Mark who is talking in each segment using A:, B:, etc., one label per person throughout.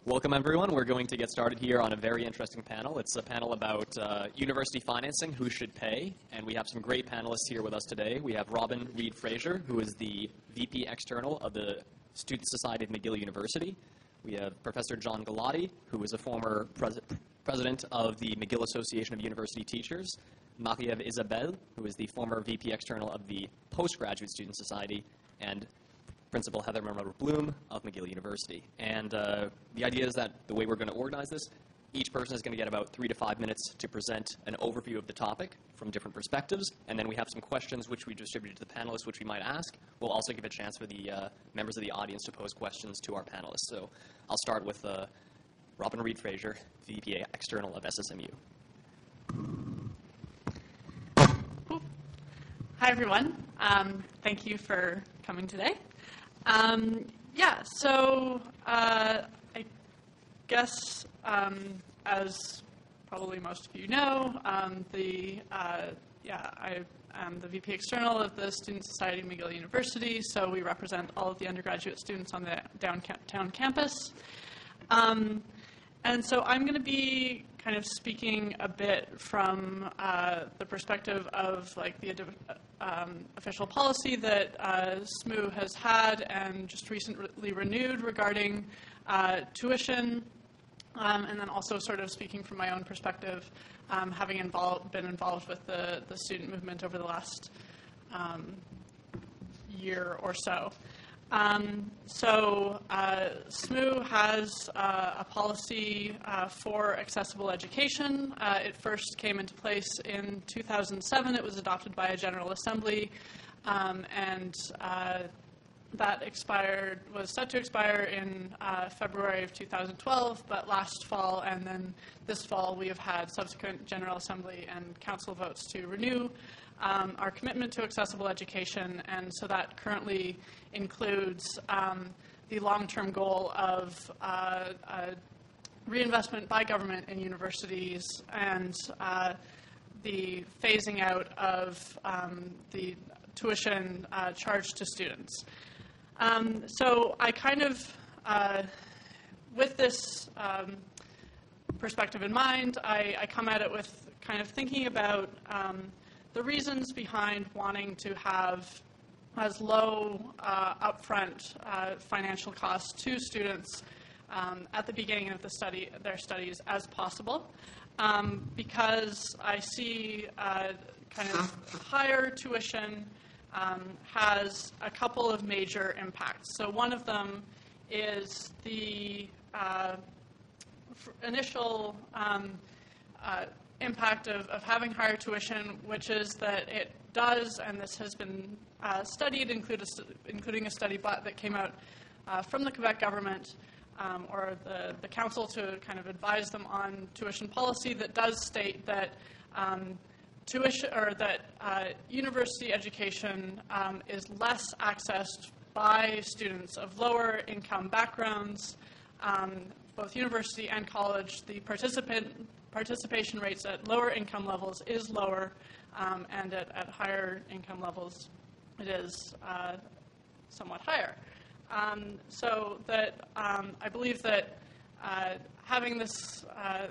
A: Welcome, everyone. We're going to get started here on a very interesting panel. It's a panel about university financing, who should pay, and we have some great panelists here with us today. We have Robin Reed-Fraser, who is the VP External of the Student Society of McGill University. We have Professor John Galati, who is a former president of the McGill Association of University Teachers. Marie-Ève Isabelle, who is the former VP External of the Postgraduate Student Society, and Principal Heather Monroe-Bloom of McGill University. And the idea is that the way we're going to organize this, each person is going to get about 3 to 5 minutes to present an overview of the topic from different perspectives, and then we have some questions which we distributed to the panelists which we might ask. We'll also give a chance for the members of the audience to pose questions to our panelists. So I'll start with Robin Reed-Fraser, VP External of SSMU.
B: Hi, everyone. Thank you for coming today. I guess, as probably most of you know, I am the VP External of the Student Society of McGill University, so we represent all of the undergraduate students on the downtown campus. And so I'm going to be kind of speaking a bit from the perspective of like the official policy that SMU has had and just recently renewed regarding tuition, and then also sort of speaking from my own perspective, having been involved with the student movement over the last year or so. SMU has a policy for accessible education. It first came into place in 2007. It was adopted by a General Assembly, and that was set to expire in February of 2012, but last fall and then this fall we have had subsequent General Assembly and Council votes to renew our commitment to accessible education, and so that currently includes the long-term goal of reinvestment by government in universities and the phasing out of the tuition charged to students. So I kind of, with this perspective in mind, I come at it with kind of thinking about the reasons behind wanting to have as low upfront financial costs to students at the beginning of their studies as possible, because I see kind of higher tuition has a couple of major impacts. So one of them is the initial impact of having higher tuition, which is that it does, and this has been studied, including a study that came out from the Quebec government or the council to kind of advise them on tuition policy, that does state that university education is less accessed by students of lower income backgrounds. Both university and college, the participation rates at lower income levels is lower, and at higher income levels it is somewhat higher. So that I believe that having this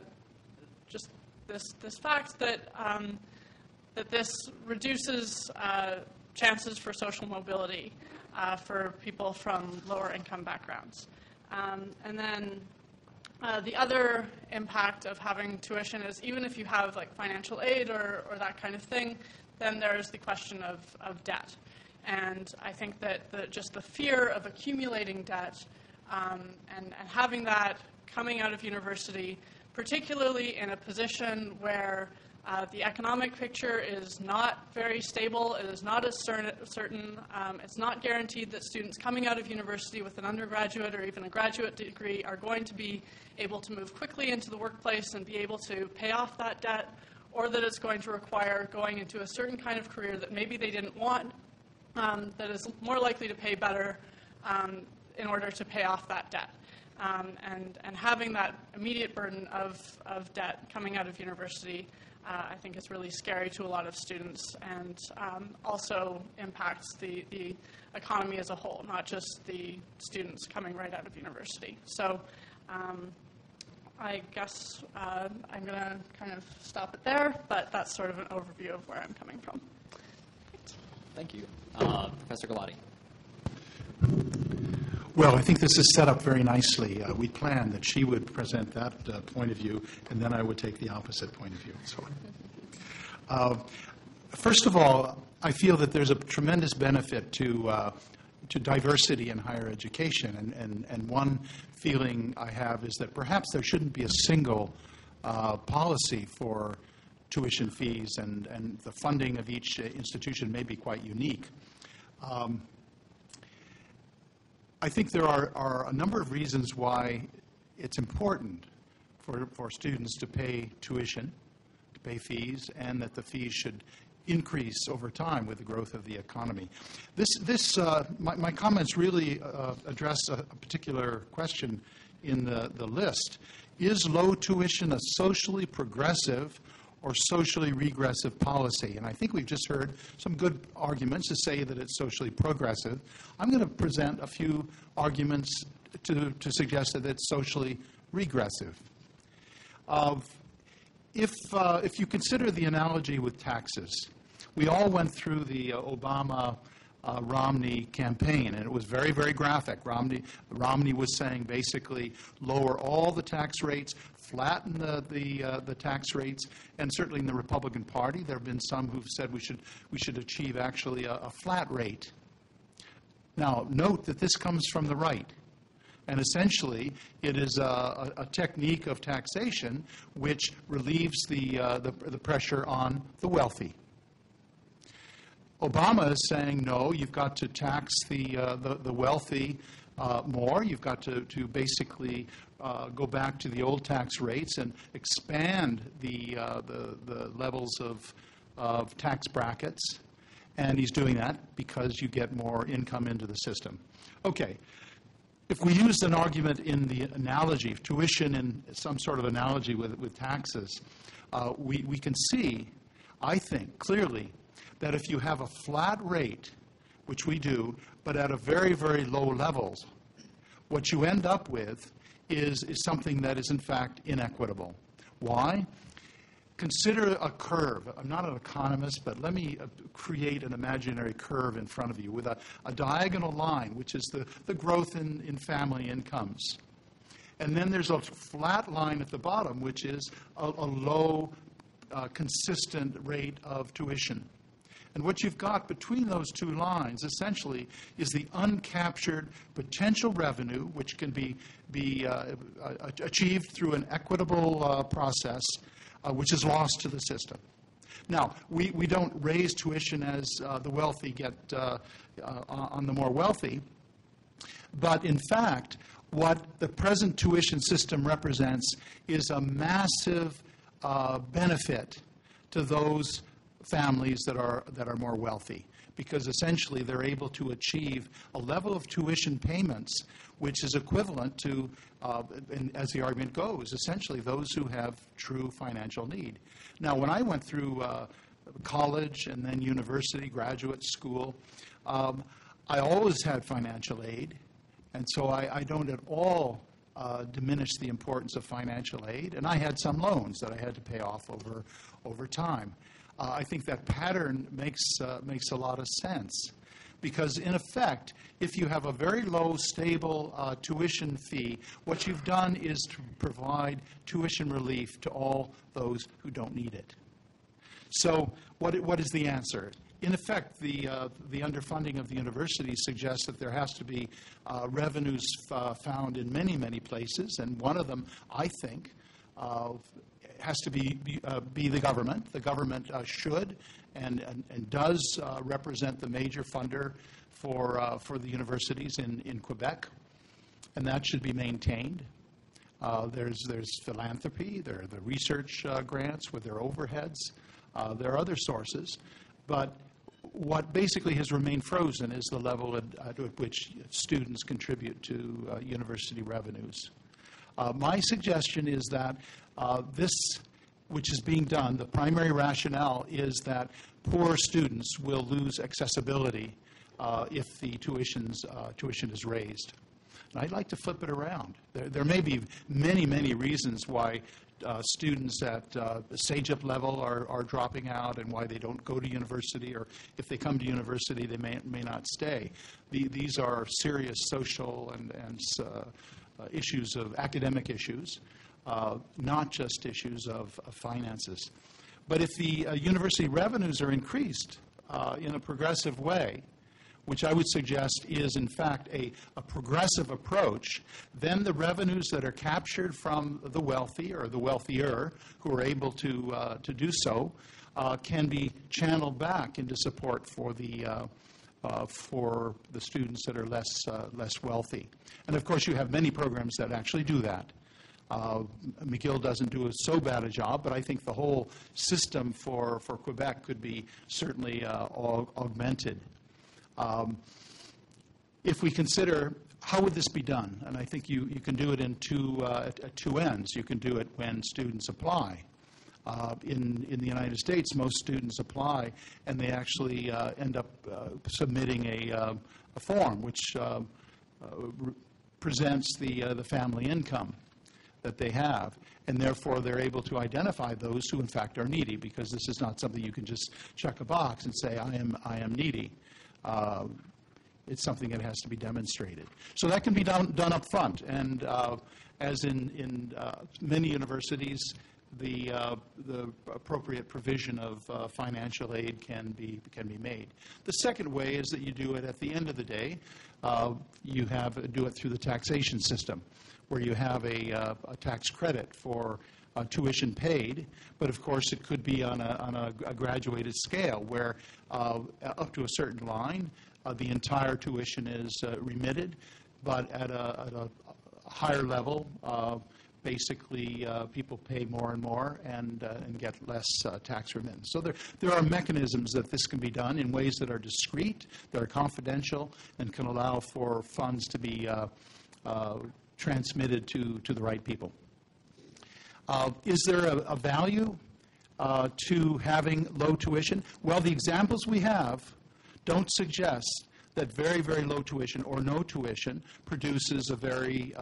B: this fact that this reduces chances for social mobility for people from lower income backgrounds. And then the other impact of having tuition is, even if you have like financial aid or that kind of thing, then there's the question of debt. And I think that just the fear of accumulating debt and having that coming out of university, particularly in a position where the economic picture is not very stable, it is not as certain, it's not guaranteed that students coming out of university with an undergraduate or even a graduate degree are going to be able to move quickly into the workplace and be able to pay off that debt, or that it's going to require going into a certain kind of career that maybe they didn't want, that is more likely to pay better in order to pay off that debt. And having that immediate burden of debt coming out of university, I think is really scary to a lot of students, and also impacts the economy as a whole, not just the students coming right out of university. So I guess I'm going to kind of stop it there, but that's sort of an overview of where I'm coming from.
A: Thank you. Professor Galati.
C: Well, I think this is set up very nicely. We planned that she would present that point of view, and then I would take the opposite point of view. So, first of all, I feel that there's a tremendous benefit to diversity in higher education, and one feeling I have is that perhaps there shouldn't be a single policy for tuition fees, and the funding of each institution may be quite unique. I think there are a number of reasons why it's important for students to pay tuition, to pay fees, and that the fees should increase over time with the growth of the economy. My comments really address a particular question in the list. Is low tuition a socially progressive or socially regressive policy? And I think we've just heard some good arguments to say that it's socially progressive. I'm going to present a few arguments to suggest that it's socially regressive. If you consider the analogy with taxes, we all went through the Obama-Romney campaign, and it was very, very graphic. Romney was saying basically lower all the tax rates, flatten the tax rates, and certainly in the Republican Party there have been some who've said we should achieve actually a flat rate. Now, note that this comes from the right. And essentially, it is a technique of taxation which relieves the pressure on the wealthy. Obama is saying, no, you've got to tax the wealthy more. You've got to basically go back to the old tax rates and expand the levels of tax brackets. And he's doing that because you get more income into the system. Okay. If we use an argument in the analogy of tuition in some sort of analogy with taxes, we can see, I think, clearly that if you have a flat rate, which we do, but at a very, very low levels, what you end up with is something that is, in fact, inequitable. Why? Consider a curve. I'm not an economist, but let me create an imaginary curve in front of you with a diagonal line, which is the growth in family incomes. And then there's a flat line at the bottom, which is a low, consistent rate of tuition. And what you've got between those two lines, essentially, is the uncaptured potential revenue, which can be achieved through an equitable process, which is lost to the system. Now, we don't raise tuition as the wealthy get on the more wealthy, but in fact, what the present tuition system represents is a massive benefit to those families that are more wealthy, because essentially they're able to achieve a level of tuition payments which is equivalent to, and as the argument goes, essentially those who have true financial need. Now, when I went through college and then university, graduate school, I always had financial aid, and so I don't at all diminish the importance of financial aid, and I had some loans that I had to pay off over time. I think that pattern makes a lot of sense, because in effect, if you have a very low, stable tuition fee, what you've done is to provide tuition relief to all those who don't need it. So what is the answer? In effect, the underfunding of the universities suggests that there has to be revenues found in many, many places, and one of them, I think, has to be the government. The government should and does represent the major funder for the universities in Quebec, and that should be maintained. There's philanthropy, there are the research grants with their overheads, there are other sources, but what basically has remained frozen is the level at which students contribute to university revenues. My suggestion is that this, which is being done, the primary rationale is that poor students will lose accessibility if the tuition is raised. And I'd like to flip it around. There may be many, many reasons why students at SAGEP level are dropping out and why they don't go to university, or if they come to university, they may not stay. These are serious social and issues of academic issues, not just issues of finances. But if the university revenues are increased in a progressive way, which I would suggest is, in fact, a progressive approach, then the revenues that are captured from the wealthy or the wealthier who are able to do so can be channeled back into support for the students that are less wealthy. And, of course, you have many programs that actually do that. McGill doesn't do so bad a job, but I think the whole system for Quebec could be certainly augmented. If we consider how would this be done, and I think you can do it in at two ends. You can do it when students apply. In the United States, most students apply, and they actually end up submitting a form which presents the family income that they have, and therefore they're able to identify those who in fact are needy, because this is not something you can just check a box and say, I am needy. It's something that has to be demonstrated. So that can be done up front, and as in many universities, the appropriate provision of financial aid can be made. The second way is that you do it at the end of the day. You do it through the taxation system, where you have a tax credit for tuition paid, but of course it could be on a graduated scale, where up to a certain line, the entire tuition is remitted, but at a higher level, basically people pay more and more and get less tax remittance. So there are mechanisms that this can be done in ways that are discreet, that are confidential, and can allow for funds to be transmitted to the right people. Is there a value to having low tuition? Well, the examples we have don't suggest that very, very low tuition or no tuition produces a very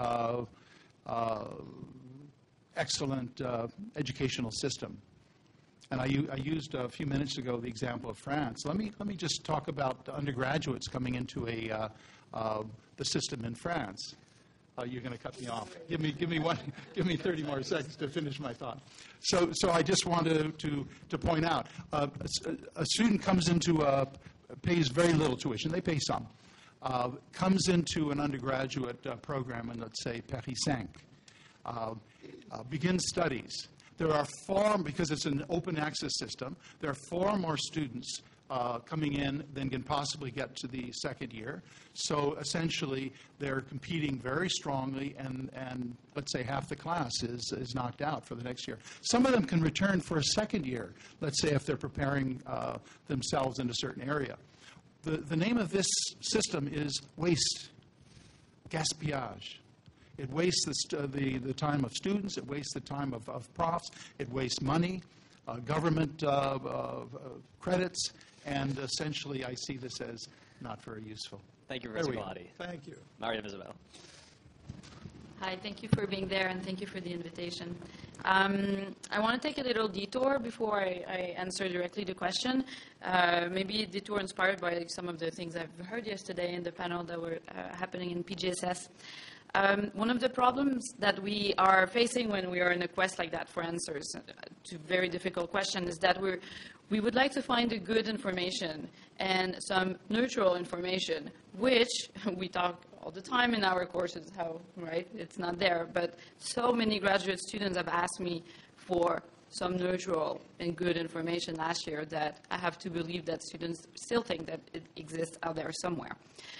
C: excellent educational system. And I used a few minutes ago the example of France. Let me just talk about the undergraduates coming into the system in France. You're going to cut me off. Give me 30 more seconds to finish my thought. So I just wanted to point out a student comes into pays very little tuition. They pay some. Comes into an undergraduate program in, let's say, Paris 5. Begins studies. There are because it's an open access system, there are far more students coming in than can possibly get to the second year. So essentially, they're competing very strongly, and let's say half the class is knocked out for the next year. Some of them can return for a second year, let's say if they're preparing themselves in a certain area. The name of this system is waste, gaspillage. It wastes the time of students, it wastes the time of profs, it wastes money, government credits, and essentially I see this as not very useful.
A: Thank you, Professor Galati.
C: Thank you.
A: Maria Isabel.
D: Hi, thank you for being there, and thank you for the invitation. I want to take a little detour before I answer directly the question. Maybe a detour inspired by some of the things I've heard yesterday in the panel that were happening in PGSS. One of the problems that we are facing when we are in a quest like that for answers to very difficult questions is that we would like to find the good information and some neutral information, which we talk all the time in our courses, how, right, it's not there. But so many graduate students have asked me for some neutral and good information last year that I have to believe that students still think that it exists out there somewhere.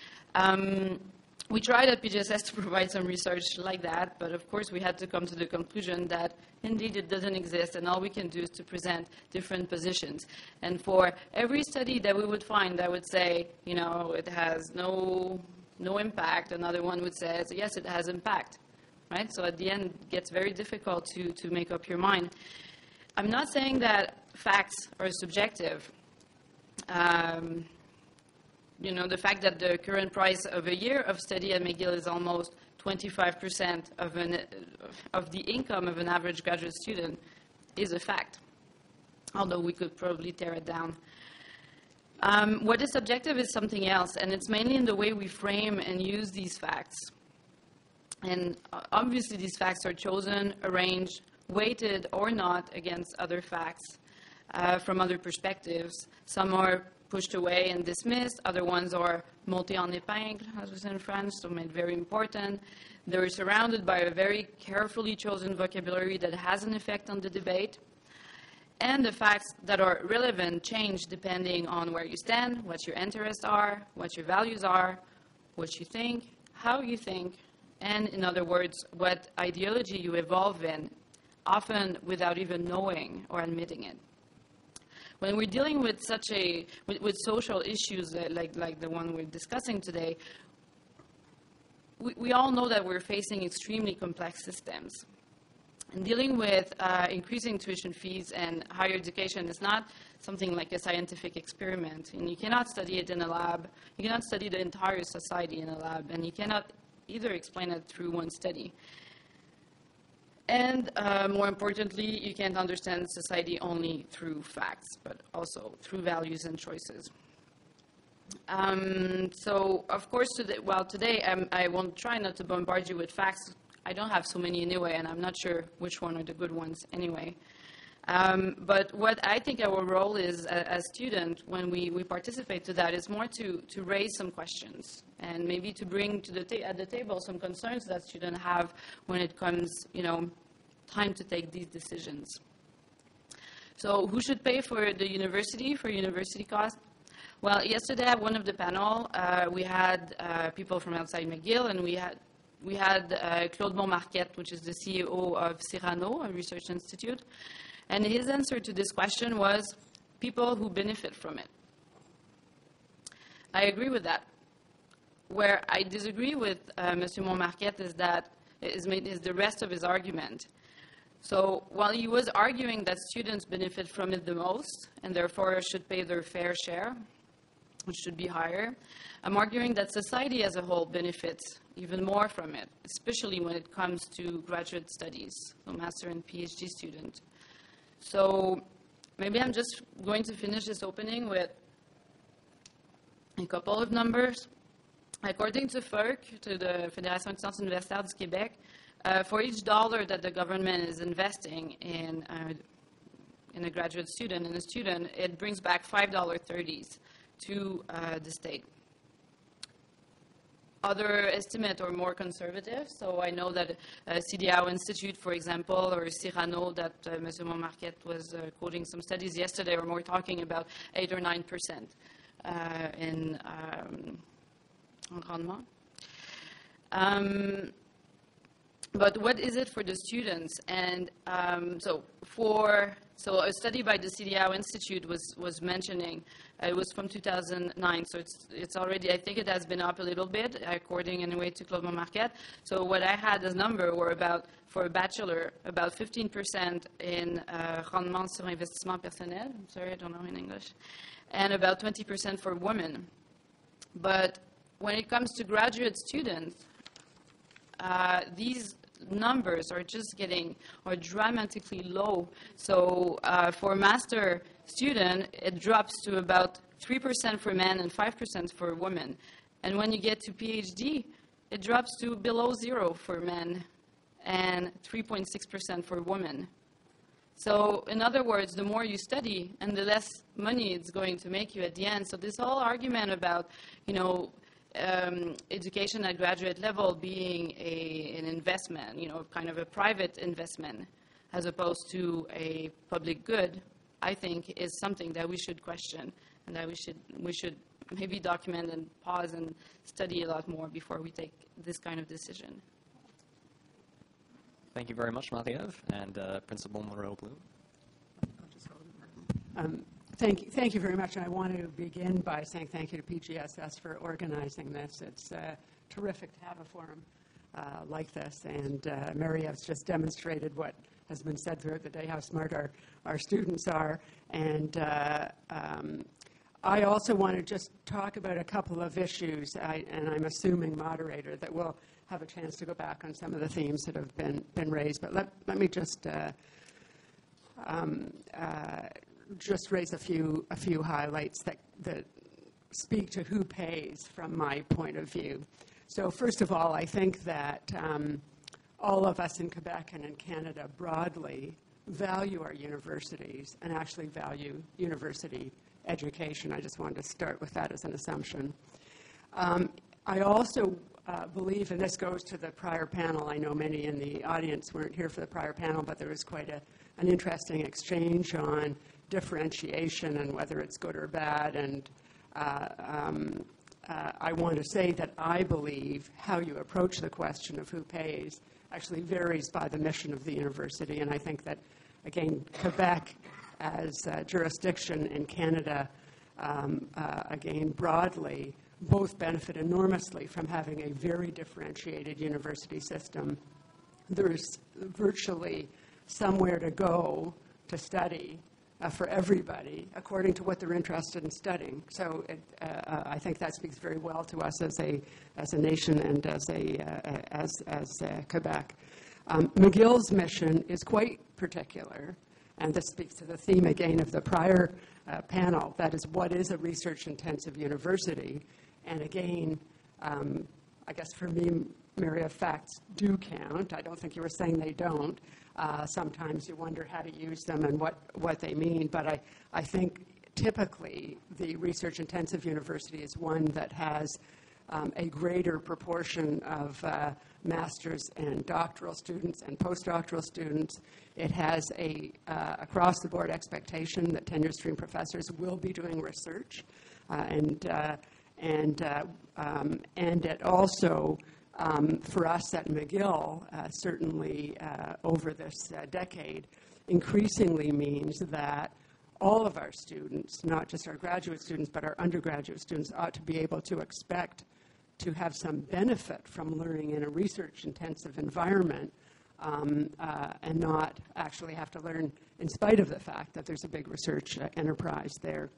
D: We tried at PGSS to provide some research like that, but of course we had to come to the conclusion that indeed it doesn't exist, and all we can do is to present different positions. And for every study that we would find that would say, you know, it has no impact, another one would say, yes, it has impact, right? So at the end, it gets very difficult to make up your mind. I'm not saying that facts are subjective. the fact that the current price of a year of study at McGill is almost 25% of the income of an average graduate student is a fact, although we could probably tear it down. What is subjective is something else, and it's mainly in the way we frame and use these facts. And obviously these facts are chosen, arranged, weighted or not against other facts from other perspectives. Some are pushed away and dismissed. Other ones are montés en épingle, as we say in French, so made very important. They're surrounded by a very carefully chosen vocabulary that has an effect on the debate. And the facts that are relevant change depending on where you stand, what your interests are, what your values are, what you think, how you think, and in other words, what ideology you evolve in, often without even knowing or admitting it. When we're dealing with with social issues like the one we're discussing today, we all know that we're facing extremely complex systems. And dealing with increasing tuition fees and higher education is not something like a scientific experiment. And you cannot study it in a lab. You cannot study the entire society in a lab. And you cannot either explain it through one study. And more importantly, you can't understand society only through facts, but also through values and choices. So, of course, today I won't try not to bombard you with facts. I don't have so many anyway, and I'm not sure which one are the good ones anyway. But what I think our role is as students when we participate to that is more to raise some questions and maybe to bring to at the table some concerns that students have when it comes, time to take these decisions. So who should pay for the university, for university costs? Well, yesterday at one of the panel, we had people from outside McGill, and we had Claude Montmarquette, which is the CEO of Cyrano, a research institute. And his answer to this question was people who benefit from it. I agree with that. Where I disagree with Mr. Montmarquette is the rest of his argument. So while he was arguing that students benefit from it the most and therefore should pay their fair share, which should be higher, I'm arguing that society as a whole benefits even more from it, especially when it comes to graduate studies, so master and PhD students. So maybe I'm just going to finish this opening with a couple of numbers. According to FERC, to the Fédération étudiante universitaire du Québec, for each dollar that the government is investing in a graduate student, it brings back $5.30 to the state. Other estimates are more conservative, so I know that CDAO Institute, for example, or Cyrano, that Mr. Montmarquette was quoting some studies yesterday, are more talking about 8 or 9% in rendement. But what is it for the students? And so a study by the CDAO Institute was mentioning, it was from 2009, so it's already, I think it has been up a little bit, according anyway to Claude Montmarquette. So what I had as number were for a bachelor, about 15% in rendement sur investissement personnel, I'm sorry, I don't know in English, and about 20% for women. But when it comes to graduate students, these numbers are dramatically low. So for a master student, it drops to about 3% for men and 5% for women. And when you get to PhD, it drops to below 0 for men and 3.6% for women. So in other words, the more you study and the less money it's going to make you at the end. So this whole argument about, education at graduate level being an investment, kind of a private investment, as opposed to a public good, I think is something that we should question and that we should maybe document and pause and study a lot more before we take this kind of decision.
A: Thank you very much, Marie-Ève, and Principal Moreau-Bloom.
E: Thank you very much. And I want to begin by saying thank you to PGSS for organizing this. It's terrific to have a forum like this. And Marie-Ève's just demonstrated what has been said throughout the day, how smart our students are. And I also want to just talk about a couple of issues, and I'm assuming, moderator, that we'll have a chance to go back on some of the themes that have been raised. But let me just raise a few highlights that speak to who pays from my point of view. So first of all, I think that all of us in Quebec and in Canada broadly value our universities and actually value university education. I just wanted to start with that as an assumption. I also believe, and this goes to the prior panel, I know many in the audience weren't here for the prior panel, but there was quite an interesting exchange on differentiation and whether it's good or bad. And I want to say that I believe how you approach the question of who pays actually varies by the mission of the university. And I think that, again, Quebec as a jurisdiction in Canada, again, broadly, both benefit enormously from having a very differentiated university system. There's virtually somewhere to go to study for everybody according to what they're interested in studying. So I think that speaks very well to us as a nation and as Quebec. McGill's mission is quite particular, and this speaks to the theme again of the prior panel. That is, what is a research-intensive university? And again, I guess for me, Mary, facts do count. I don't think you were saying they don't. Sometimes you wonder how to use them and what they mean. But I think typically the research-intensive university is one that has a greater proportion of master's and doctoral students and postdoctoral students. It has a across-the-board expectation that tenure-stream professors will be doing research, and it also, for us at McGill, certainly over this decade, increasingly means that all of our students, not just our graduate students, but our undergraduate students, ought to be able to expect to have some benefit from learning in a research-intensive environment and not actually have to learn in spite of the fact that there's a big research enterprise there.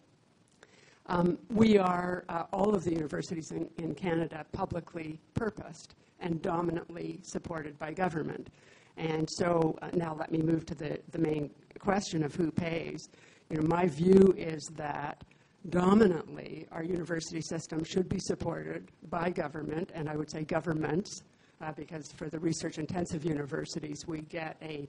E: We are, all of the universities in Canada, publicly purposed and dominantly supported by government. And so now let me move to the main question of who pays. You know, my view is that dominantly our university system should be supported by government, and I would say governments, because for the research-intensive universities we get a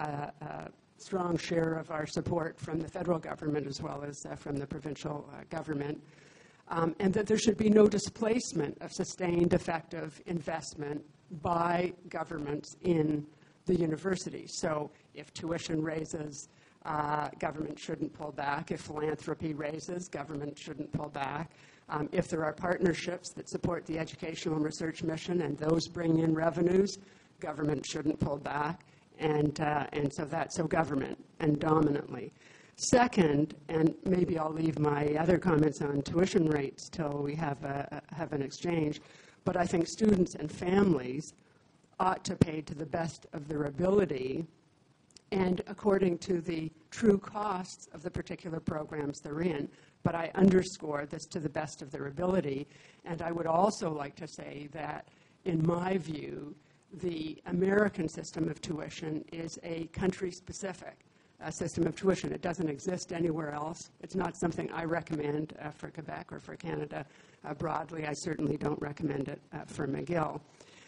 E: strong share of our support from the federal government as well as from the provincial government, and that there should be no displacement of sustained, effective investment by governments in the universities. So if tuition raises, government shouldn't pull back. If philanthropy raises, government shouldn't pull back. If there are partnerships that support the educational and research mission and those bring in revenues, government shouldn't pull back. And so government, and dominantly. Second, and maybe I'll leave my other comments on tuition rates till we have an exchange, but I think students and families ought to pay to the best of their ability and according to the true costs of the particular programs they're in. But I underscore this to the best of their ability. And I would also like to say that, in my view, the American system of tuition is a country-specific system of tuition. It doesn't exist anywhere else. It's not something I recommend for Quebec or for Canada broadly. I certainly don't recommend it for McGill.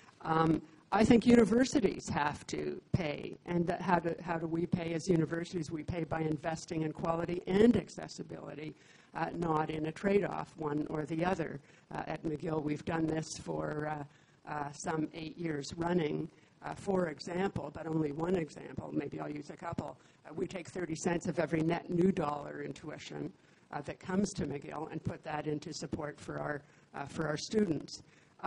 E: I think universities have to pay, and how do we pay as universities? We pay by investing in quality and accessibility, not in a trade-off, one or the other. At McGill, we've done this for some 8 years running. For example, but only one example, maybe I'll use a couple, we take 30 cents of every net new dollar in tuition that comes to McGill and put that into support for our students.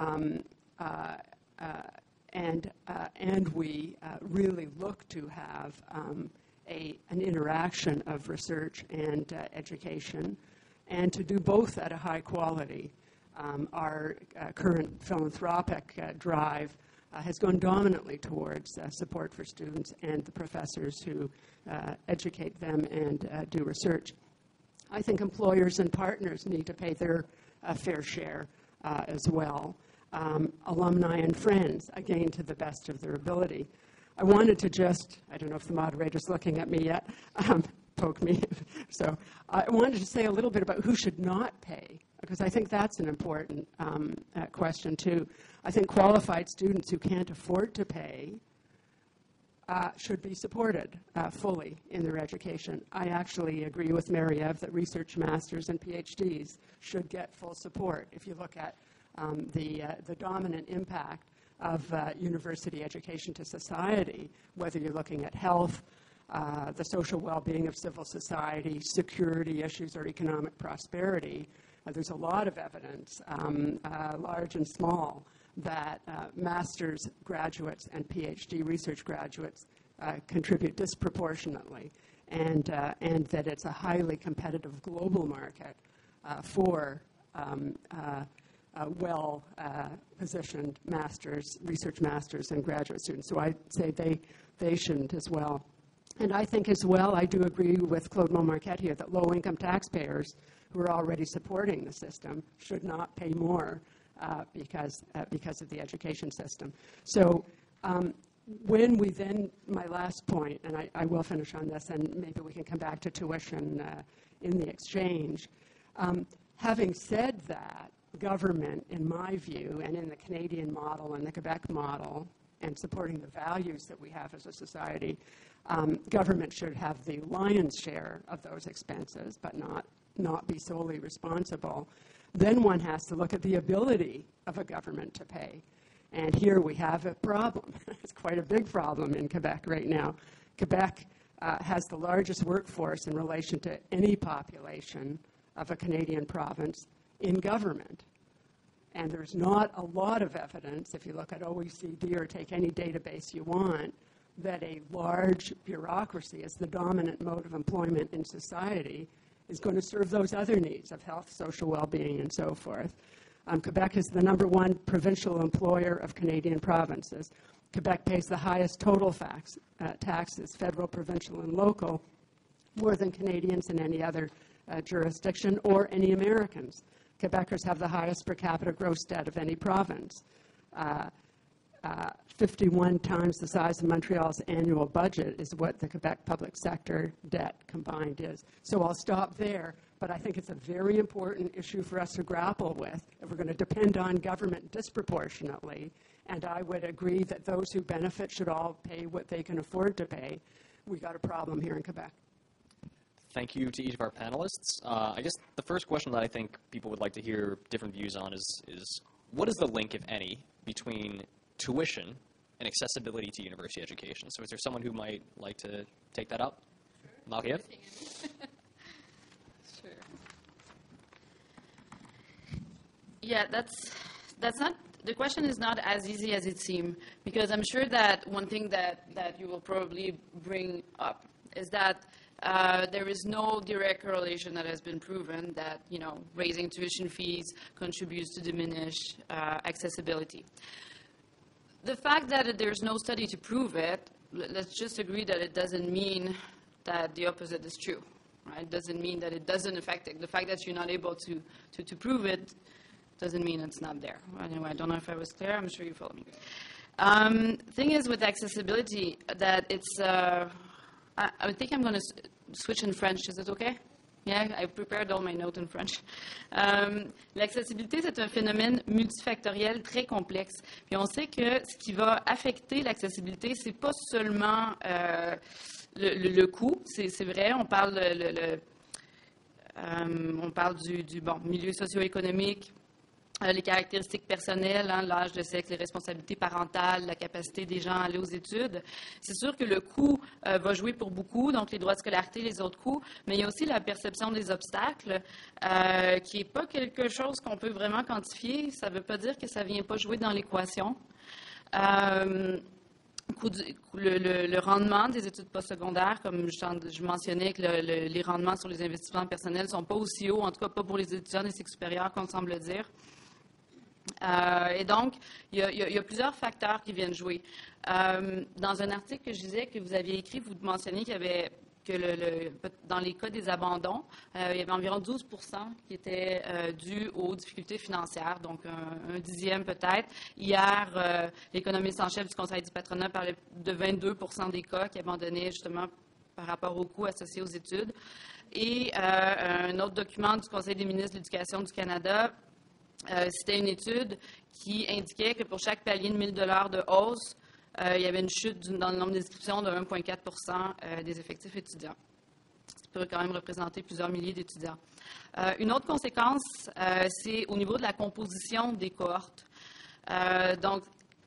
E: And we really look to have an interaction of research and education, and to do both at a high quality. Our current philanthropic drive has gone dominantly towards support for students and the professors who educate them and do research. I think employers and partners need to pay their fair share as well. Alumni and friends, again, to the best of their ability. I wanted to just, I don't know if the moderator's looking at me yet, poke me. So I wanted to say a little bit about who should not pay, because I think that's an important question too. I think qualified students who can't afford to pay should be supported fully in their education. I actually agree with Mary-Eve that research masters and PhDs should get full support. If you look at the dominant impact of university education to society, whether you're looking at health, the social well-being of civil society, security issues, or economic prosperity, there's a lot of evidence, large and small, that master's graduates and PhD research graduates contribute disproportionately, and that it's a highly competitive global market for well-positioned masters, research masters, and graduate students. So I'd say they shouldn't as well. And I think as well, I do agree with Claude Montmarquette here that low-income taxpayers who are already supporting the system should not pay more because of the education system. So when we then, my last point, and I will finish on this, and maybe we can come back to tuition in the exchange. Having said that, government, in my view, and in the Canadian model and the Quebec model, and supporting the values that we have as a society, government should have the lion's share of those expenses, but not be solely responsible. Then one has to look at the ability of a government to pay. And here we have a problem. It's quite a big problem in Quebec right now. Quebec has the largest workforce in relation to any population of a Canadian province in government. And there's not a lot of evidence, if you look at OECD or take any database you want, that a large bureaucracy as the dominant mode of employment in society is going to serve those other needs of health, social well-being, and so forth. Quebec is the #1 provincial employer of Canadian provinces. Quebec pays the highest total taxes, federal, provincial, and local, more than Canadians in any other jurisdiction or any Americans. Quebecers have the highest per capita gross debt of any province. 51 times the size of Montreal's annual budget is what the Quebec public sector debt combined is. So I'll stop there, but I think it's a very important issue for us to grapple with if we're going to depend on government disproportionately. And I would agree that those who benefit should all pay what they can afford to pay. We got a problem here in Quebec.
A: Thank you to each of our panelists. I guess the first question that I think people would like to hear different views on is what is the link, if any, between tuition and accessibility to university education? So is there someone who might like to take that up? Marie-Eve?
D: Sure. Yeah, that's not, the question is not as easy as it seems, because I'm sure that one thing that you will probably bring up is that there is no direct correlation that has been proven that, raising tuition fees contributes to diminish accessibility. The fact that there's no study to prove it, let's just agree that it doesn't mean that the opposite is true. Right? It doesn't mean that it doesn't affect it. The fact that you're not able to prove it doesn't mean it's not there. Anyway, I don't know if I was clear. I'm sure you follow me. Thing is with accessibility that it's, I think I'm going to switch in French. Is it okay? Yeah, I prepared all my notes in French. L'accessibilité, c'est un phénomène multifactoriel très complexe. Puis on sait que ce qui va affecter l'accessibilité, c'est pas seulement le coût. C'est vrai, on parle du milieu socio-économique, les caractéristiques personnelles, l'âge, le sexe, les responsabilités parentales, la capacité des gens à aller aux études. C'est sûr que le coût va jouer pour beaucoup, donc les droits de scolarité, les autres coûts, mais il y a aussi la perception des obstacles, qui n'est pas quelque chose qu'on peut vraiment quantifier. Ça ne veut pas dire que ça ne vient pas jouer dans l'équation. Le rendement des études postsecondaires, comme je mentionnais, que les rendements sur les investissements personnels ne sont pas aussi hauts, en tout cas pas pour les étudiants des cycles supérieurs, qu'on semble dire. Et donc, il y a plusieurs facteurs qui viennent jouer. Dans un article que je disais que vous aviez écrit, vous mentionniez qu'il y avait que dans les cas des abandons, il y avait environ 12 qui étaient dus aux difficultés financières, donc un dixième peut-être. Hier, l'économiste en chef du Conseil du patronat parlait de 22 des cas qui abandonnaient justement par rapport aux coûts associés aux études. Et un autre document du Conseil des ministres de l'Éducation du Canada citait une étude qui indiquait que pour chaque palier de 1 000 $ de hausse, il y avait une chute dans le nombre d'inscriptions de 1,4 des effectifs étudiants. Ça peut quand même représenter plusieurs milliers d'étudiants. Une autre conséquence, c'est au niveau de la composition des cohortes. Donc,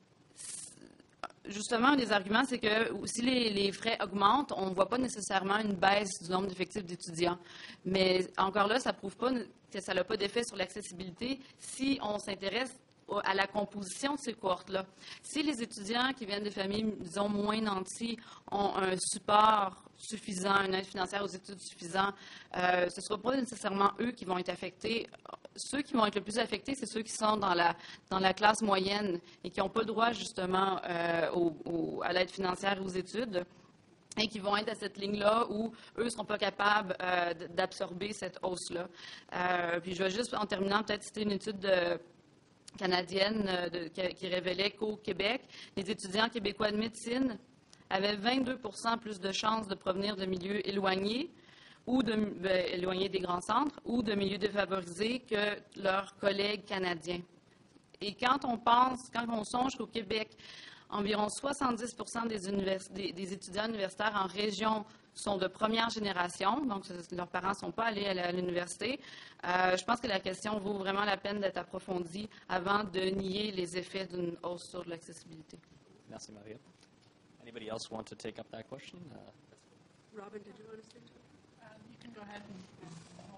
D: justement, un des arguments, c'est que si les frais augmentent, on ne voit pas nécessairement une baisse du nombre d'effectifs d'étudiants. Mais encore là, ça ne prouve pas que ça n'a pas d'effet sur l'accessibilité si on s'intéresse à la composition de ces cohortes-là. Si les étudiants qui viennent de familles, disons, moins nantis, ont un support suffisant, une aide financière aux études suffisant, ce ne sera pas nécessairement eux qui vont être affectés. Ceux qui vont être le plus affectés, c'est ceux qui sont dans la classe moyenne et qui n'ont pas le droit, justement, à l'aide financière et aux études, et qui vont être à cette ligne-là où eux ne seront pas capables d'absorber cette hausse-là. Puis je vais juste, en terminant, peut-être citer une étude canadienne qui révélait qu'au Québec, les étudiants québécois de médecine avaient 22 plus de chances de provenir de milieux éloignés ou éloignés des grands centres ou de milieux défavorisés que leurs collègues canadiens. Et quand on songe qu'au Québec, environ 70 des étudiants universitaires en région sont de première génération, donc leurs parents ne sont pas allés à l'université. Je pense que la question vaut vraiment la peine d'être approfondie avant de nier les effets d'une hausse sur l'accessibilité.
A: Merci, Maria. Anybody else want to take up that question?
E: Robin, did you want to speak to it?
B: You can go ahead and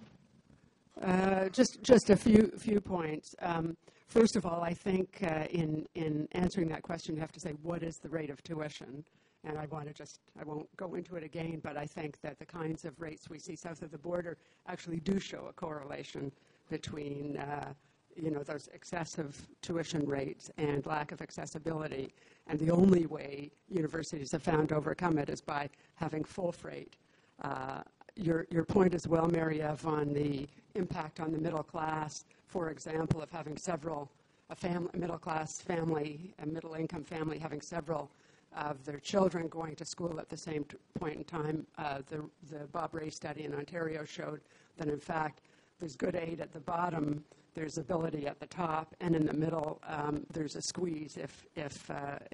B: I'll respond.
E: Just a few points. First of all, I think in answering that question, you have to say, what is the rate of tuition? And I won't go into it again, but I think that the kinds of rates we see south of the border actually do show a correlation between, those excessive tuition rates and lack of accessibility. And the only way universities have found to overcome it is by having full freight. Your point as well, Mary-Eve, on the impact on the middle class, for example, of having a middle-class family, a middle-income family having several of their children going to school at the same point in time. The Bob Ray study in Ontario showed that, in fact, there's good aid at the bottom, there's ability at the top, and in the middle, there's a squeeze if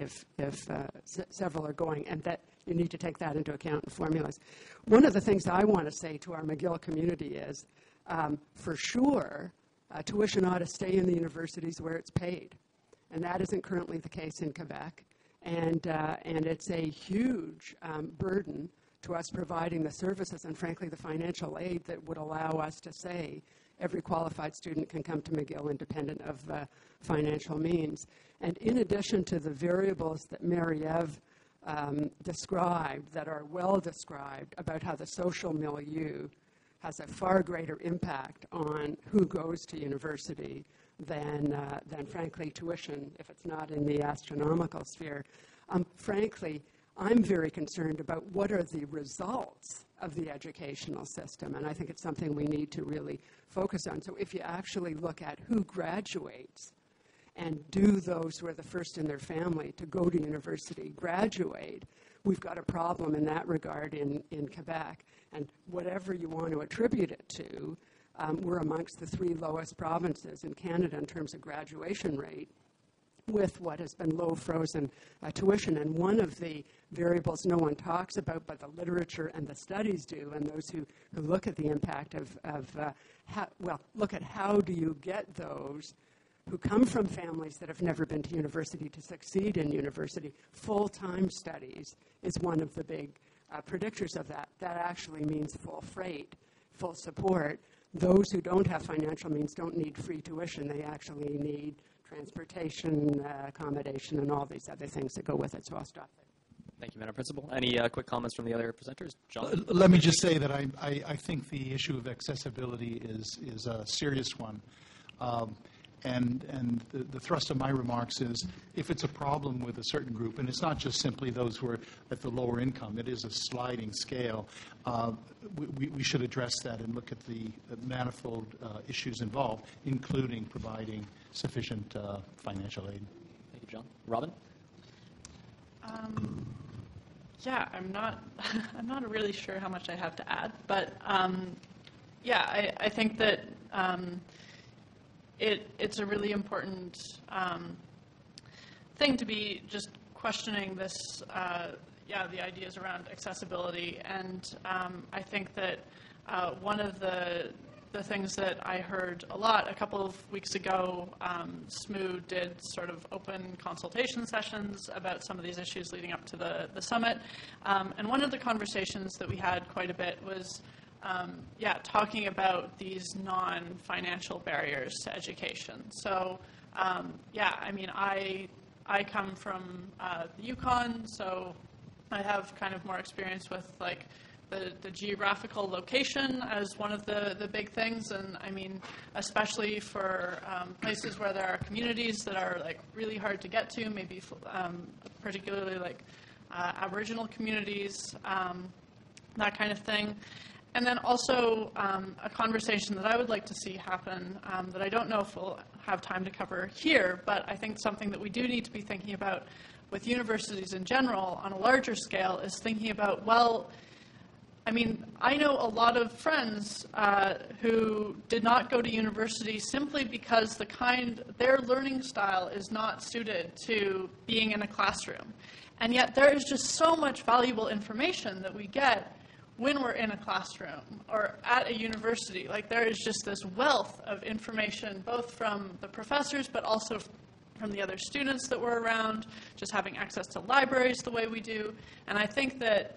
E: several are going, and that you need to take that into account in formulas. One of the things I want to say to our McGill community is, for sure, tuition ought to stay in the universities where it's paid, and that isn't currently the case in Quebec. And it's a huge burden to us providing the services and, frankly, the financial aid that would allow us to say every qualified student can come to McGill independent of financial means. And in addition to the variables that Mary-Eve described, that are well described about how the social milieu has a far greater impact on who goes to university than frankly, tuition, if it's not in the astronomical sphere. Frankly, I'm very concerned about what are the results of the educational system, and I think it's something we need to really focus on. So if you actually look at who graduates, and do those who are the first in their family to go to university graduate, we've got a problem in that regard in Quebec. And whatever you want to attribute it to, we're amongst the 3 lowest provinces in Canada in terms of graduation rate, with what has been low frozen tuition. And one of the variables no one talks about, but the literature and the studies do, and those who look at the impact look at how do you get those who come from families that have never been to university to succeed in university. Full-time studies is one of the big predictors of that. That actually means full freight, full support. Those who don't have financial means don't need free tuition. They actually need transportation, accommodation, and all these other things that go with it. So I'll stop there.
A: Thank you, Madam Principal. Any quick comments from the other presenters? John?
C: Let me just say that I think the issue of accessibility is a serious one. And the thrust of my remarks is, if it's a problem with a certain group, and it's not just simply those who are at the lower income, it is a sliding scale, we should address that and look at the manifold issues involved, including providing sufficient financial aid.
A: Thank you, John. Robin?
B: Yeah, I'm not really sure how much I have to add, but yeah, I think that it's a really important thing to be just questioning this, the ideas around accessibility. And I think that one of the things that I heard a lot a couple of weeks ago, SMU did sort of open consultation sessions about some of these issues leading up to the summit. And one of the conversations that we had quite a bit was talking about these non-financial barriers to education. So, I mean, I come from the Yukon, so I have kind of more experience with, like, the geographical location as one of the big things. And, I mean, especially for places where there are communities that are, like, really hard to get to, maybe particularly, like, Aboriginal communities, that kind of thing. And then also a conversation that I would like to see happen that I don't know if we'll have time to cover here, but I think something that we do need to be thinking about with universities in general on a larger scale is thinking about, well, I mean, I know a lot of friends who did not go to university simply because their learning style is not suited to being in a classroom. And yet there is just so much valuable information that we get when we're in a classroom or at a university. Like, there is just this wealth of information, both from the professors, but also from the other students that were around, just having access to libraries the way we do. And I think that,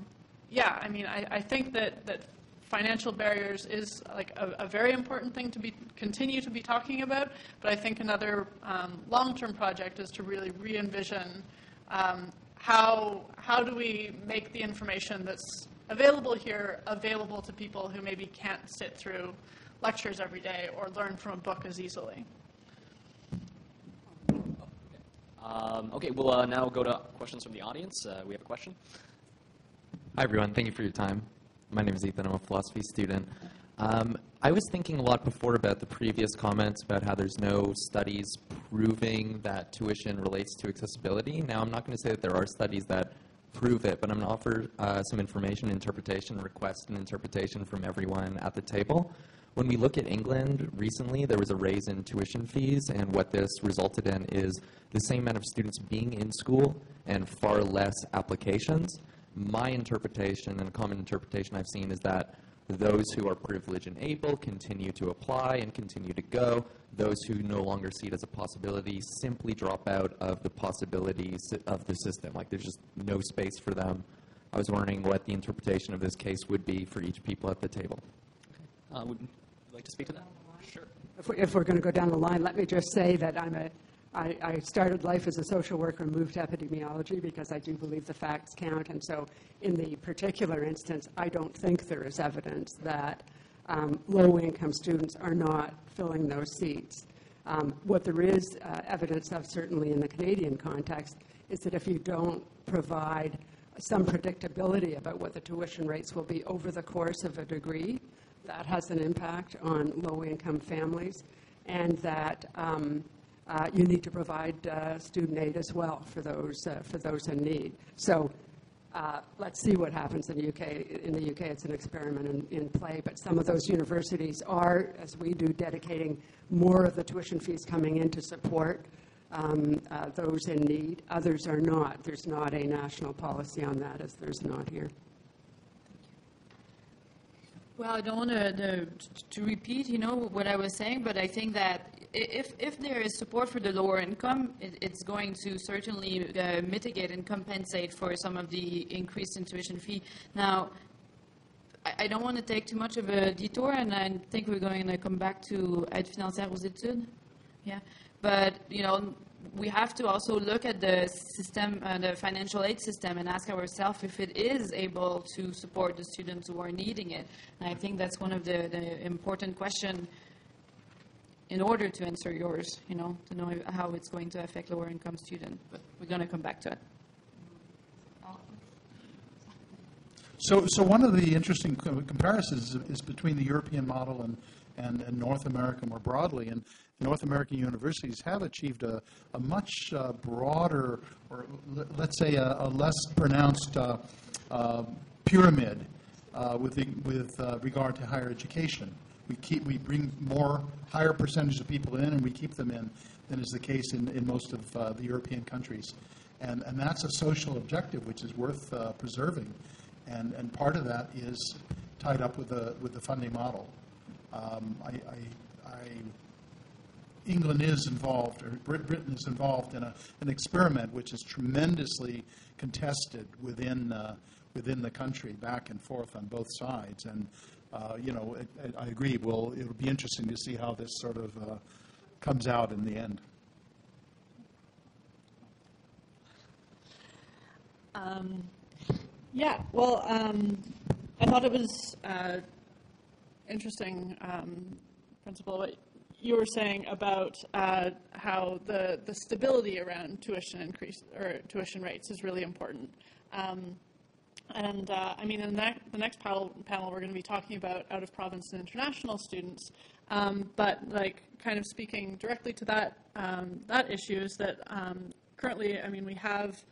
B: I think that financial barriers is, like, a very important thing to continue to be talking about. But I think another long-term project is to really re-envision how do we make the information that's available here available to people who maybe can't sit through lectures every day or learn from a book as easily.
A: Okay, we'll now go to questions from the audience. We have a question.
F: Hi, everyone. Thank you for your time. My name is Ethan. I'm a philosophy student. I was thinking a lot before about the previous comments about how there's no studies proving that tuition relates to accessibility. Now, I'm not going to say that there are studies that prove it, but I'm going to offer some information, interpretation, request and interpretation from everyone at the table. When we look at England recently, there was a raise in tuition fees, and what this resulted in is the same amount of students being in school and far less applications. My interpretation, and a common interpretation I've seen, is that those who are privileged and able continue to apply and continue to go. Those who no longer see it as a possibility simply drop out of the possibilities of the system. Like, there's just no space for them. I was wondering what the interpretation of this case would be for each people at the table.
A: Would you like to speak to that? Sure.
E: If we're going to go down the line, let me just say that I started life as a social worker and moved to epidemiology because I do believe the facts count. And so in the particular instance, I don't think there is evidence that low-income students are not filling those seats. What there is evidence of, certainly in the Canadian context, is that if you don't provide some predictability about what the tuition rates will be over the course of a degree, that has an impact on low-income families, and that you need to provide student aid as well for those in need. So let's see what happens in the UK. In the UK, it's an experiment in play, but some of those universities are, as we do, dedicating more of the tuition fees coming in to support those in need. Others are not. There's not a national policy on that, as there's not here.
D: Well, I don't want to repeat, what I was saying, but I think that if there is support for the lower income, it's going to certainly mitigate and compensate for some of the increase in tuition fee. Now, I don't want to take too much of a detour, and I think we're going to come back to aide financière aux études. Yeah, but we have to also look at the system, the financial aid system, and ask ourselves if it is able to support the students who are needing it. And I think that's one of the important questions in order to answer yours, to know how it's going to affect lower income students. But we're going to come back to it.
C: So one of the interesting comparisons is between the European model and North America more broadly. And North American universities have achieved a much broader, or let's say a less pronounced pyramid with regard to higher education. We bring more higher percentage of people in, and we keep them in than is the case in most of the European countries. And that's a social objective which is worth preserving. And part of that is tied up with the funding model. England is involved, or Britain is involved in an experiment which is tremendously contested within the country, back and forth on both sides. And I agree. It'll be interesting to see how this sort of comes out in the end.
B: Yeah, well, I thought it was interesting, Principal, what you were saying about how the stability around tuition increase or tuition rates is really important. I mean, in the next panel, we're going to be talking about out-of-province and international students. But like, kind of speaking directly to that issue is that currently, I mean, we have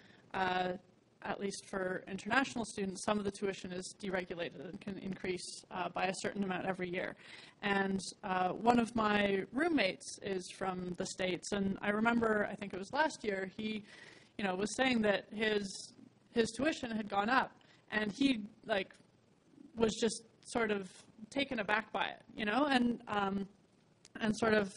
B: at least for international students, some of the tuition is deregulated and can increase by a certain amount every year. And one of my roommates is from the States, and I remember, I think it was last year, he, was saying that his tuition had gone up, and he was just sort of taken aback by it, and sort of,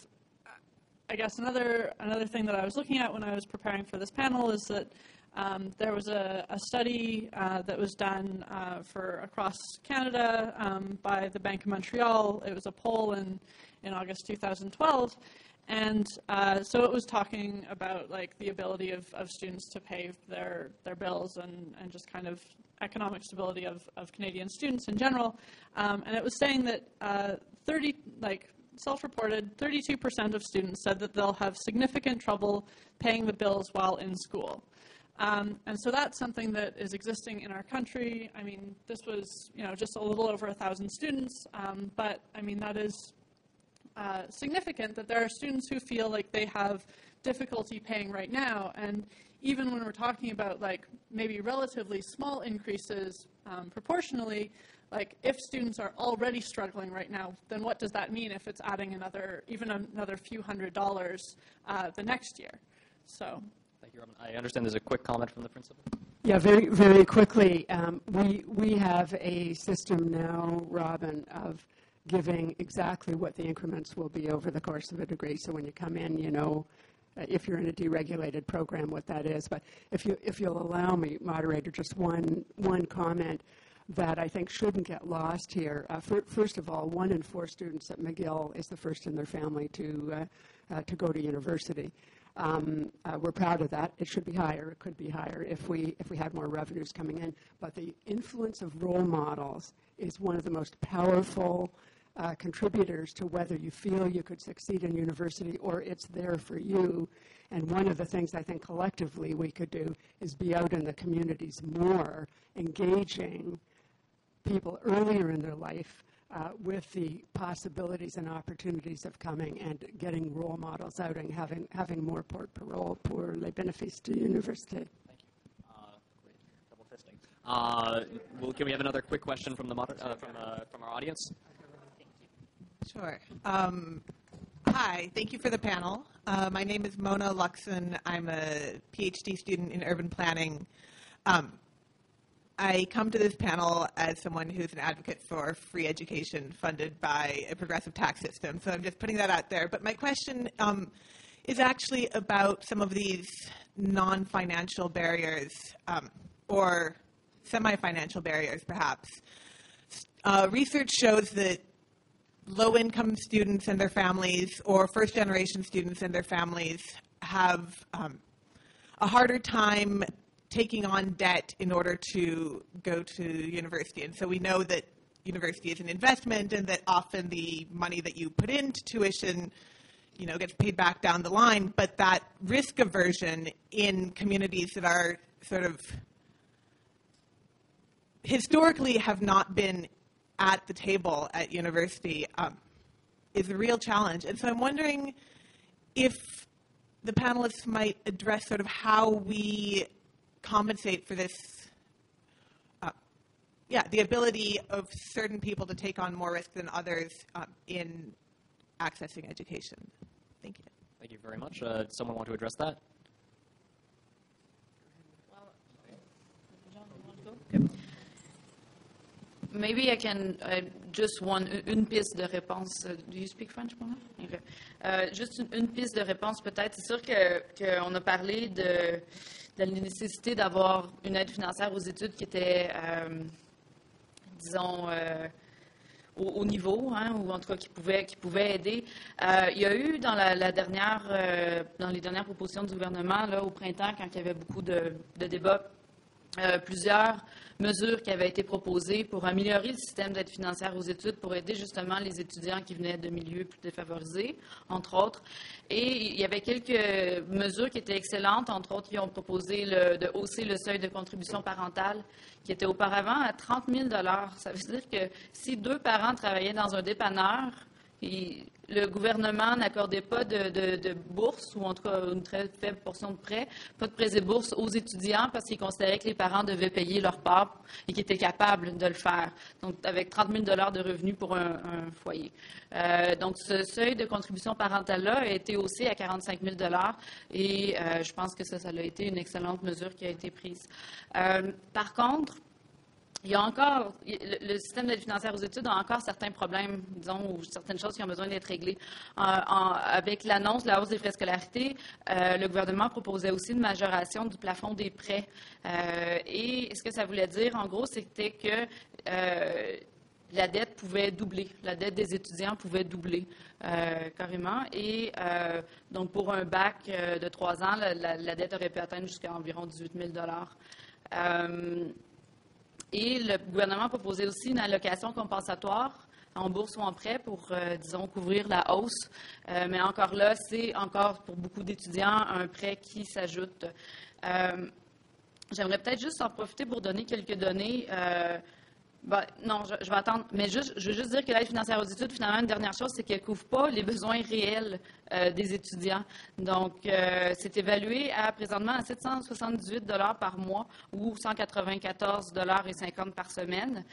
B: I guess another thing that I was looking at when I was preparing for this panel is that there was a study that was done for across Canada by the Bank of Montreal. It was a poll in August 2012. And so it was talking about the ability of students to pay their bills and just kind of economic stability of Canadian students in general. And it was saying that self-reported, 32% of students said that they'll have significant trouble paying the bills while in school. And so that's something that is existing in our country. I mean, this was, just a little over 1,000 students, but I mean, that is significant that there are students who feel like they have difficulty paying right now. And even when we're talking about maybe relatively small increases proportionally, if students are already struggling right now, then what does that mean if it's adding even another few $100s the next year? So.
A: Thank you, Robin. I understand there's a quick comment from the principal.
E: Yeah, very, very quickly. We have a system now, Robin, of giving exactly what the increments will be over the course of a degree. So when you come in, if you're in a deregulated program, what that is. But if you'll allow me, moderator, just one comment that I think shouldn't get lost here. First of all, 1 in 4 students at McGill is the first in their family to go to university. We're proud of that. It should be higher. It could be higher if we had more revenues coming in. But the influence of role models is one of the most powerful contributors to whether you feel you could succeed in university or it's there for you. And one of the things I think collectively we could do is be out in the communities more, engaging people earlier in their life with the possibilities and opportunities of coming and getting role models out and having more porte-parole pour les bénéfices de université.
A: Thank you. Great. Double fisting. Can we have another quick question from the from our audience?
G: Sure. Hi, thank you for the panel. My name is Mona Luxon. I'm a PhD student in urban planning. I come to this panel as someone who's an advocate for free education funded by a progressive tax system. So I'm just putting that out there. But my question is actually about some of these non-financial barriers or semi-financial barriers, perhaps. Research shows that low-income students and their families or first-generation students and their families have a harder time taking on debt in order to go to university. And so we know that university is an investment and that often the money that you put into tuition gets paid back down the line, but that risk aversion in communities that are sort of historically have not been at the table at university is a real challenge. And so I'm wondering if the panelists might address sort of how we compensate for this, the ability of certain people to take on more risk than others in accessing education. Thank you.
A: Thank you very much. Does someone want to address that?
D: Maybe I can just une piste de réponse. Do you speak French, Mona? Okay. Juste une piste de réponse peut-être. C'est sûr qu'on a parlé de la nécessité d'avoir une aide financière aux études qui était, disons, au niveau, ou en tout cas qui pouvait aider. Il y a eu dans dans les dernières propositions du gouvernement là, au printemps, quand il y avait beaucoup de débats, plusieurs mesures qui avaient été proposées pour améliorer le système d'aide financière aux études, pour aider justement les étudiants qui venaient de milieux plus défavorisés, entre autres. Et il y avait quelques mesures qui étaient excellentes, entre autres, qui ont proposé de hausser le seuil de contribution parentale, qui était auparavant à 30 000 $. Ça veut dire que si 2 parents travaillaient dans un dépanneur, le gouvernement n'accordait pas de bourse, ou en tout cas une très faible portion de prêts, pas de prêts et bourses aux étudiants parce qu'ils considéraient que les parents devaient payer leur part et qu'ils étaient capables de le faire. Donc, avec 30 000 $ de revenus pour un foyer. Donc, ce seuil de contribution parentale-là a été haussé à 45 000 $ et je pense que ça a été une excellente mesure qui a été prise. Par contre, il y a encore, le système d'aide financière aux études a encore certains problèmes, disons, ou certaines choses qui ont besoin d'être réglées. Avec l'annonce de la hausse des frais de scolarité, le gouvernement proposait aussi une majoration du plafond des prêts. Et ce que ça voulait dire, en gros, c'était que la dette pouvait doubler. La dette des étudiants pouvait doubler carrément. Et donc, pour un bac de 3 ans, la dette aurait pu atteindre jusqu'à environ 18 000 $. Et le gouvernement proposait aussi une allocation compensatoire en bourse ou en prêt pour, disons, couvrir la hausse. Mais encore là, c'est encore pour beaucoup d'étudiants un prêt qui s'ajoute. J'aimerais peut-être juste en profiter pour donner quelques données. Non, je vais attendre. Mais je veux juste dire que l'aide financière aux études, finalement, une dernière chose, c'est qu'elle ne couvre pas les besoins réels des étudiants. Donc, c'est évalué présentement à 778 $ par mois ou 194,50 $ par semaine,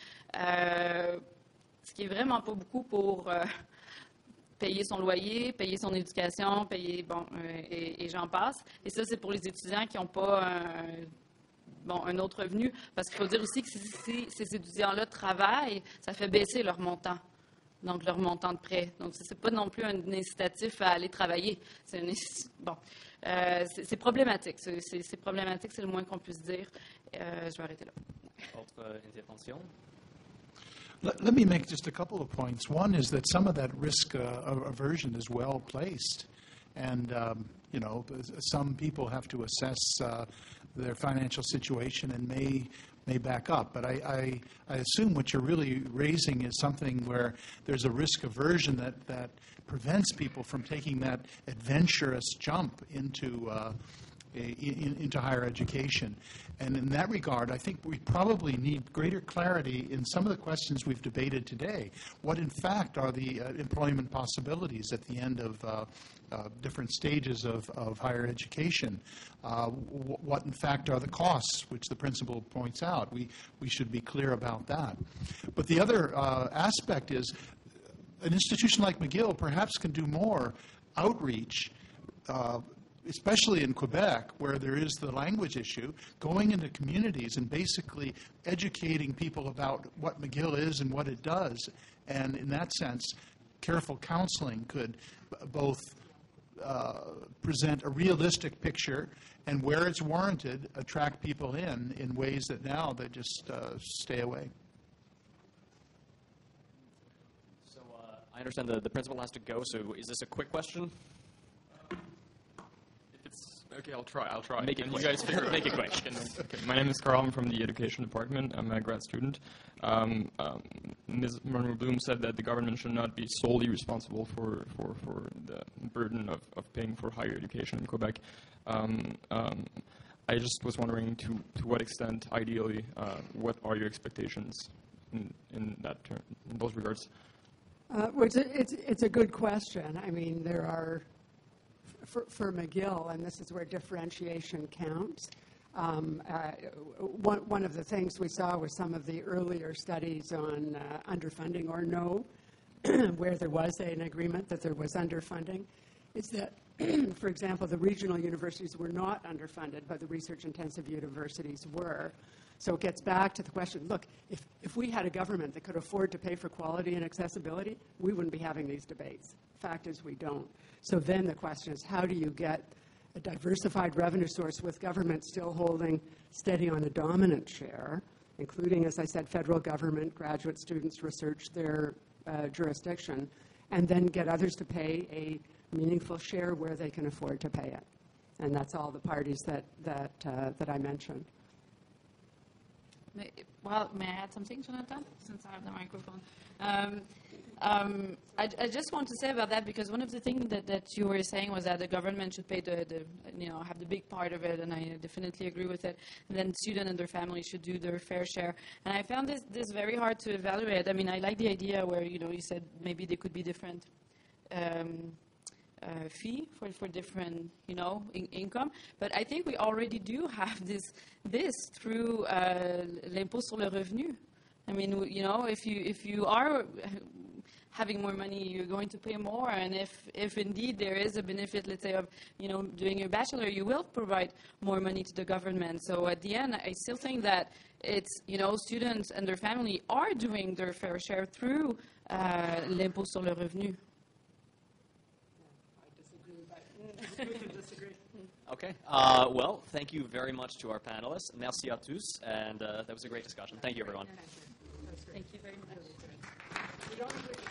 D: ce qui est vraiment pas beaucoup pour payer son loyer, payer son éducation, payer, et j'en passe. Et ça, c'est pour les étudiants qui n'ont pas un autre revenu, parce qu'il faut dire aussi que si ces étudiants-là travaillent, ça fait baisser leur montant, donc leur montant de prêt. Donc, ce n'est pas non plus un incitatif à aller travailler. C'est problématique. C'est problématique, c'est le moins qu'on puisse dire. Je vais arrêter là.
A: Autre intervention?
C: Let me make just a couple of points. One is that some of that risk aversion is well placed. And, some people have to assess their financial situation and may back up. But I assume what you're really raising is something where there's a risk aversion that prevents people from taking that adventurous jump into higher education. And in that regard, I think we probably need greater clarity in some of the questions we've debated today. What, in fact, are the employment possibilities at the end of different stages of higher education? What, in fact, are the costs, which the principal points out? We should be clear about that. But the other aspect is an institution like McGill perhaps can do more outreach, especially in Quebec, where there is the language issue, going into communities and basically educating people about what McGill is and what it does. And in that sense, careful counseling could both present a realistic picture and, where it's warranted, attract people in ways that now they just stay away.
A: So I understand the principal has to go, so is this a quick question?
H: Okay, I'll try.
A: Make it
H: And
A: quick.
H: you guys figure it
A: Make it quick.
H: Okay, my name is Carl. I'm from the education department. I'm a grad student. Ms. Monroe Bloom said that the government should not be solely responsible for the burden of paying for higher education in Quebec. I just was wondering to what extent, ideally, what are your expectations in that term, in those regards?
E: Well, it's a good question. I mean, there are, for McGill, and this is where differentiation counts, one of the things we saw with some of the earlier studies on underfunding or no, where there was an agreement that there was underfunding, is that, for example, the regional universities were not underfunded, but the research-intensive universities were. So it gets back to the question, look, if we had a government that could afford to pay for quality and accessibility, we wouldn't be having these debates. Fact is, we don't. So then the question is, how do you get a diversified revenue source with government still holding steady on a dominant share, including, as I said, federal government, graduate students, research their jurisdiction, and then get others to pay a meaningful share where they can afford to pay it. And that's all the parties that I mentioned.
D: Well, may I add something, Jonathan, since I have the microphone? I just want to say about that, because one of the things that you were saying was that the government should pay have the big part of it, and I definitely agree with it. And then students and their families should do their fair share. And I found this very hard to evaluate. I mean, I like the idea where, you said maybe there could be different fee for different, income. But I think we already do have this through l'impôt sur le revenu. I mean, if you are having more money, you're going to pay more. And if indeed there is a benefit, let's say, of, doing your bachelor, you will provide more money to the government. So at the end, I still think that it's, students and their family are doing their fair share through l'impôt sur le revenu.
A: Okay. Well, thank you very much to our panelists. Merci à tous. And that was a great discussion. Thank you, everyone.
D: Thank you very much.